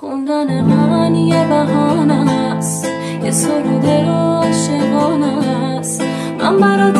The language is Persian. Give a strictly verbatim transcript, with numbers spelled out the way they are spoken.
خوندن من یه بهانه است، یه سرود عاشقانه است. من برات